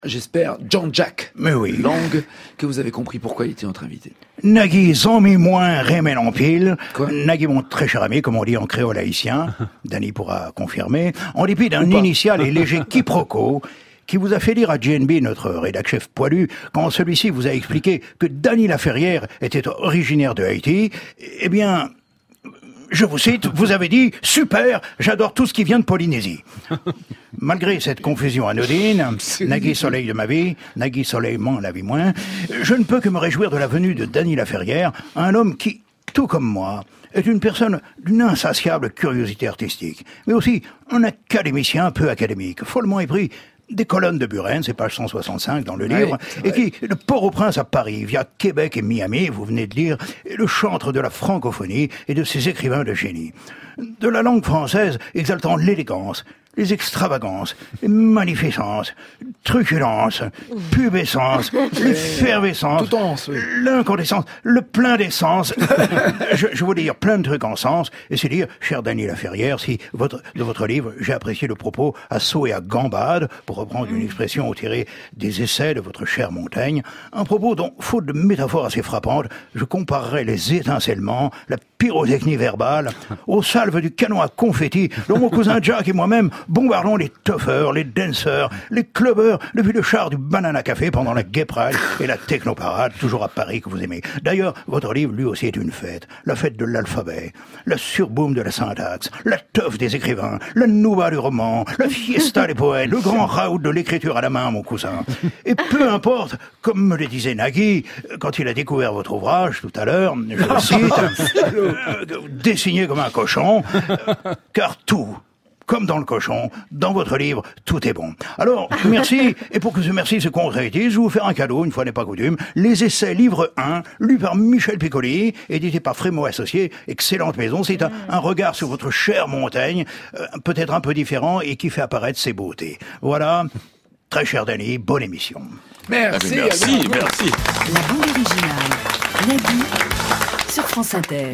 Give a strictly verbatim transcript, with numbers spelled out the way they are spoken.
J'espère, Jean-Jacques Mais oui. Lang, que vous avez compris pourquoi il était notre invité. Nagui zami moins rémel en pile. Quoi Nagui mon très cher ami, comme on dit en créole haïtien. Danny pourra confirmer. En dépit d'un initial et léger quiproquo, qui vous a fait lire à J N B, notre rédac-chef poilu, quand celui-ci vous a expliqué que Dany Laferrière était originaire de Haïti, eh bien, je vous cite, vous avez dit « Super, j'adore tout ce qui vient de Polynésie ». Malgré cette confusion anodine, Nagui soleil de ma vie, Nagui soleil moins la vie moins, je ne peux que me réjouir de la venue de Dany Laferrière, un homme qui, tout comme moi, est une personne d'une insatiable curiosité artistique, mais aussi un académicien peu académique, follement épris des colonnes de Buren, c'est page cent soixante-cinq dans le livre, ouais, et qui, de Port-au-Prince à Paris, via Québec et Miami, vous venez de lire, est le chantre de la francophonie et de ses écrivains de génie. De la langue française exaltant l'élégance, les extravagances, les magnificences, truculence, pubescence, l'effervescence, oui. l'incandescence, le plein d'essence. je, je voulais dire plein de trucs en sens, et c'est dire, cher Dany Laferrière, si votre, de votre livre, j'ai apprécié le propos à saut et à gambade, pour reprendre une expression tirée des essais de votre chère Montaigne, un propos dont, faute de métaphores assez frappantes, je comparerais les étincellements, la pyrotechnie verbale, aux salves du canon à confetti, dont mon cousin Jack et moi-même bombardons les toughers, les dancers, les clubbers, depuis le char du Banana Café pendant la Gay Pride et la Technoparade, toujours à Paris que vous aimez. D'ailleurs, votre livre, lui aussi, est une fête. La fête de l'alphabet, la surboom de la syntaxe, la teuf des écrivains, la nouba du roman, la fiesta des poètes, le grand raout de l'écriture à la main, mon cousin. Et peu importe, comme me le disait Nagui, quand il a découvert votre ouvrage tout à l'heure, je le cite, euh, dessiné comme un cochon, euh, car tout, comme dans le cochon, dans votre livre, tout est bon. Alors, merci, et pour que ce merci se concrétise, je vais vous faire un cadeau, une fois n'est pas coutume, les essais livre un, lu par Michel Piccoli, édité par Frémaux Associés, excellente maison, c'est un, un regard sur votre chère Montaigne, euh, peut-être un peu différent, et qui fait apparaître ses beautés. Voilà, très cher Dany, bonne émission. Merci, merci, merci. merci. La bande originale, Nagui, sur France Inter.